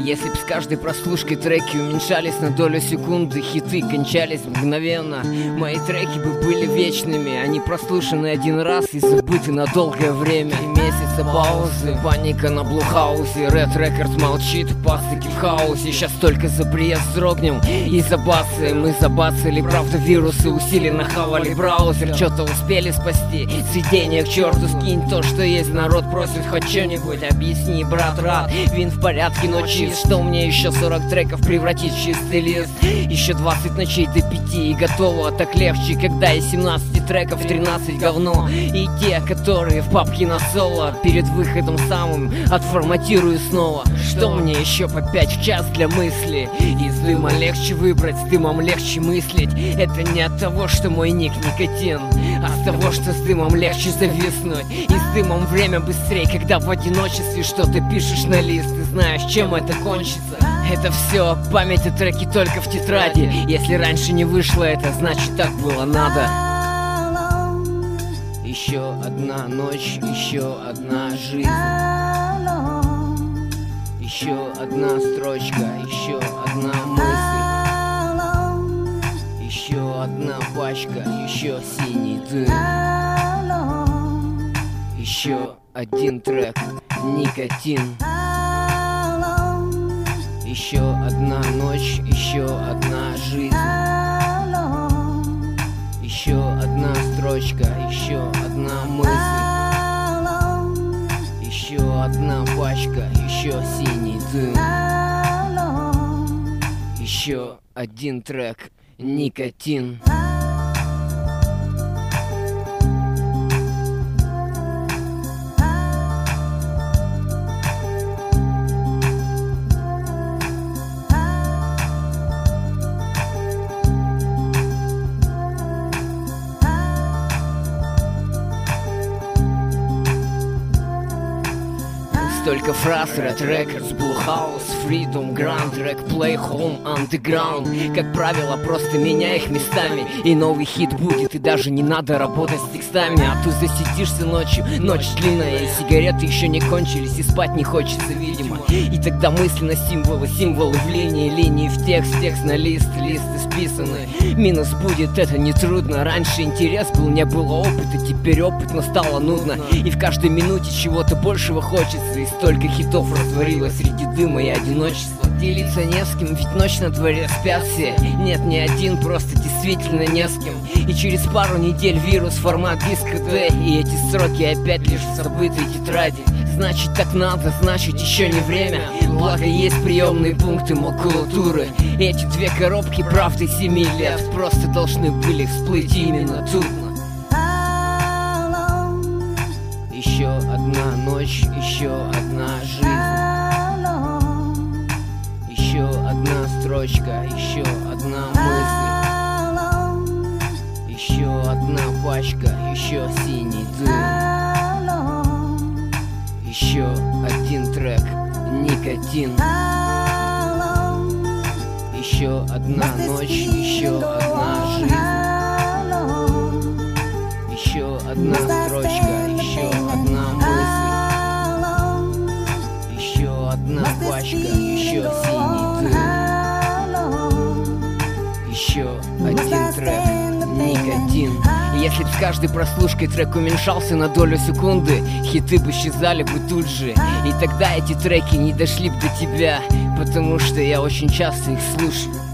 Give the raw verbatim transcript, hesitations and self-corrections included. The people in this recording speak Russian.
Если б с каждой прослушкой треки уменьшались на долю секунды, хиты кончались мгновенно. Мои треки бы были вечными, они прослушаны один раз и забыты на долгое время. И месяца паузы, паника на блухаусе, Red Records молчит, пастыки в хаосе. Сейчас только за приезд вздрогнем и забацаем. Мы забацали, правда вирусы усиленно хавали браузер. Что-то успели спасти, сведения к черту скинь то, что есть. Народ просит хоть что-нибудь, объясни, брат, рад. Вин в порядке, но чист. Что мне еще сорок треков превратить в чистый лист? Еще двадцать ночей до пяти и готово. Так легче, когда из семнадцати треков тринадцать говно. И те, которые в папке на соло, перед выходом самым отформатирую снова. Что мне еще по пять в час для мысли? Из дыма легче выбрать, с дымом легче мыслить. Это не от того, что мой ник никотин, а с того, что с дымом легче зависнуть. И с дымом время быстрее, когда в одиночестве что-то пишешь на лист и знаешь, чем это кончится. Это все память о треке только в тетради. Если раньше не вышло это, значит так было надо. Еще одна ночь, еще одна жизнь. Еще одна строчка, еще одна мысль. Еще одна пачка, еще синий дым. Еще один трек, никотин. Еще одна ночь, еще одна жизнь. Еще одна строчка, еще одна мысль. Еще одна пачка, еще синий дым. Еще один трек, никотин. Столько фраз, Red Records, Blue House, Freedom, Grand, Track, Play, Home, Underground. Как правило, просто меняй их местами, и новый хит будет, и даже не надо работать с текстами. А то засидишься ночью, ночь длинная, и сигареты еще не кончились, и спать не хочется, видимо. И тогда мысленно символы, символы в линии, линии в текст, текст на лист, листы списаны. Минус будет, это нетрудно. Раньше интерес был, не было опыта, теперь опыт, но стало нудно. И в каждой минуте чего-то большего хочется, и столько хитов растворилось среди дыма и одиночества. Делиться не с кем, ведь ночь на дворе, спят все. Нет, не один, просто действительно не с кем. И через пару недель вирус, формат диска D, и эти строки опять лишь в забытой тетради. Значит так надо, значит еще не время. Благо есть приемные пункты макулатуры. Эти две коробки правды семи лет просто должны были всплыть именно тут. Еще одна ночь, еще одна жизнь. Еще одна строчка, еще одна мысль. Еще одна пачка, еще синий дым. Еще один трек, никотин. Еще одна ночь, еще одна жизнь. Еще одна строчка, еще одна мысль. Еще одна пачка, еще синий дым. Еще один трек, никотин. Если б с каждой прослушкой трек уменьшался на долю секунды, хиты бы исчезали бы тут же. И тогда эти треки не дошли бы до тебя, потому что я очень часто их слушаю.